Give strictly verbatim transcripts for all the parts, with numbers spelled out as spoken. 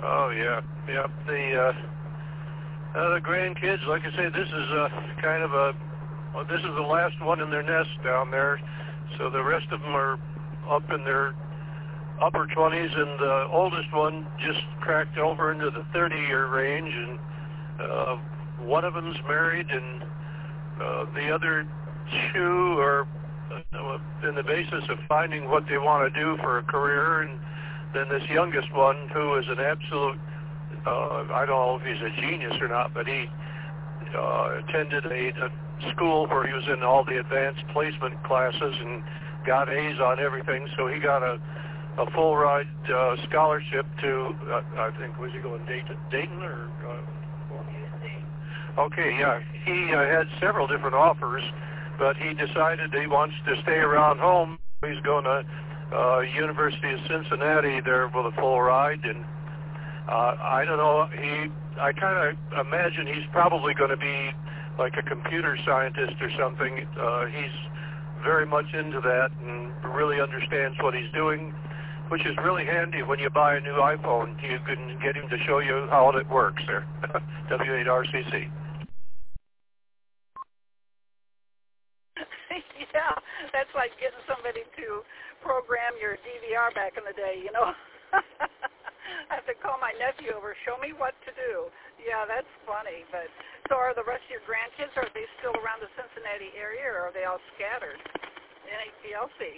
Oh yeah, yeah. The uh, uh, the grandkids, like I say, this is uh, kind of a well, this is the last one in their nest down there. So the rest of them are up in their upper twenties, and the oldest one just cracked over into the thirty-year range, and uh, one of them's married, and uh, the other two are uh, in the basis of finding what they want to do for a career, and then this youngest one, who is an absolute, uh, I don't know if he's a genius or not, but he uh, attended a, a school where he was in all the advanced placement classes and got A's on everything, so he got a a full ride uh, scholarship to, uh, I think, was he going Dayton, Dayton or? Uh, okay, yeah. He uh, had several different offers, but he decided he wants to stay around home. He's going to uh, University of Cincinnati there with a full ride, and uh, I don't know. He, I kind of imagine he's probably going to be like a computer scientist or something. Uh, he's very much into that and really understands what he's doing, which is really handy when you buy a new iPhone. You can get him to show you how it works there. W eight R C C. Yeah, that's like getting somebody to program your D V R back in the day, you know. I have to call my nephew over, show me what to do. Yeah, that's funny. But so are the rest of your grandkids, are they still around the Cincinnati area, or are they all scattered? N H P L C.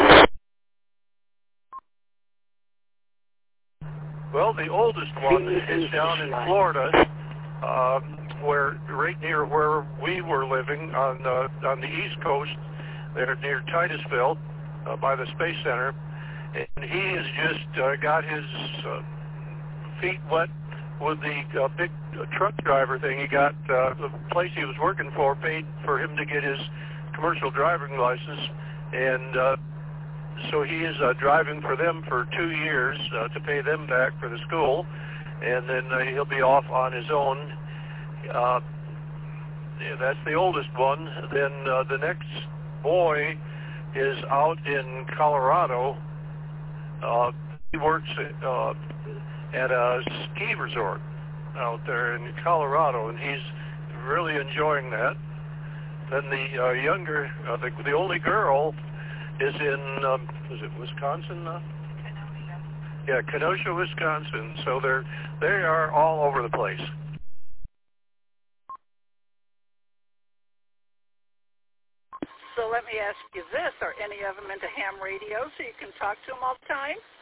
Well, the oldest one is down in Florida, uh, where right near where we were living on the on the East Coast, there near Titusville, uh, by the Space Center, and he has just uh, got his uh, feet wet with the uh, big uh, truck driver thing. He got uh, the place he was working for paid for him to get his commercial driving license, and uh, so he is uh, driving for them for two years uh, to pay them back for the school, and then uh, he'll be off on his own. Uh, yeah, that's the oldest one. Then uh, the next boy is out in Colorado. Uh, he works uh, at a ski resort out there in Colorado, and he's really enjoying that. Then the uh, younger, uh, the, the only girl is in, um, is it Wisconsin now? Kenosha. Yeah, Kenosha, Wisconsin. So they're, they are all over the place. So let me ask you this, are any of them into ham radio so you can talk to them all the time?